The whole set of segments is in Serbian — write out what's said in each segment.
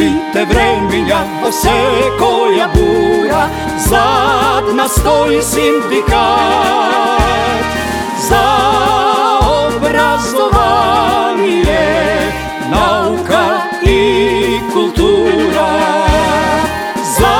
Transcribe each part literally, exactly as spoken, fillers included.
svite vremenja, o se koja bura, zad nas stoji sindikat. Za obrazovanje, nauka i kultura. Za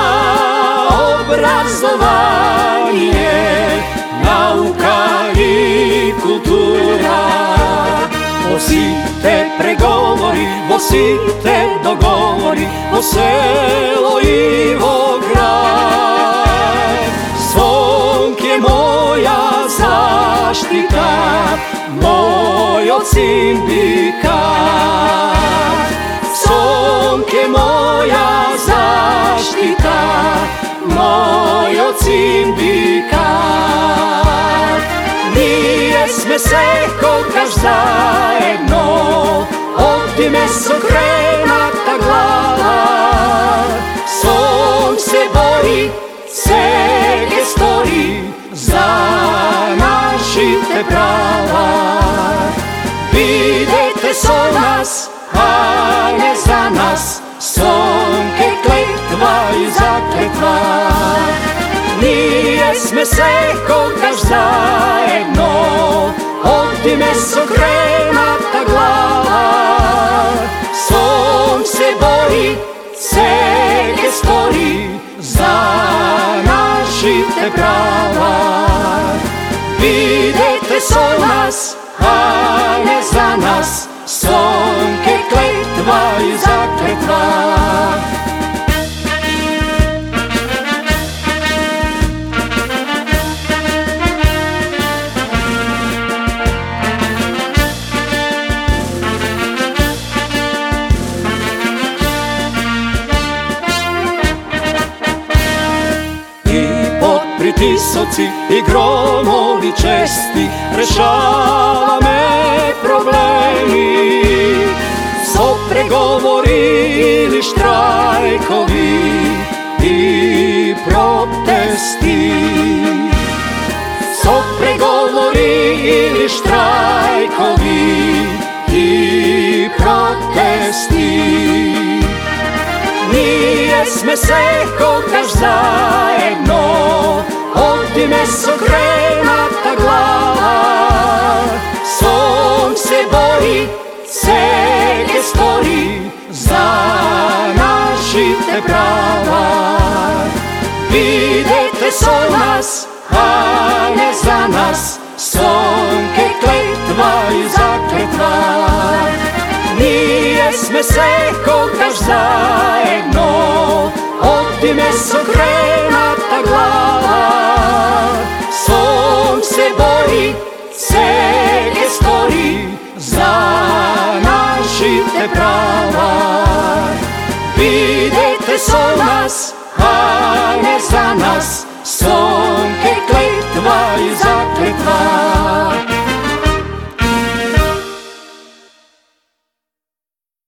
obrazovanje, nauka i kultura. Vosi te pregovori, vosi te dogovori, o selo i o grad. Zvonk je moja zaštita, moj od sindikat. Zvonk je moja zaštita, moj od sindikat. Nije sme se kokaš zajedno, ovdje me sokrenata glava. Zvonk se bori, sege stori, za našite prava. Videte so nas, a ne za nas, zvonk je kletva i zakletva. Nije sme se kokaš zajedno, ovdje me sokrenata glava. Zvonk se bori, sege stori, za našite prava. Videte so nas, a ne za nas, zvonk je kletva i zakletva. Pritisoci i gromovi česti rešava me problemi. So pregovori ili štrajkovi i protesti. So pregovori ili štrajkovi i protesti. Nije sme se kokaš zajedno, ovdje me sokrenata glava. Zvonk se bori, sege stori, za našite prava. Videte so nas, a ne za nas, zvonk je kletva i zakletva. Nije sme se kokaš zajedno, ovdje me sokrenata glava. Zvonk se bori, sege stori, za našite prava. Videte so nas, a ne za nas, zvonk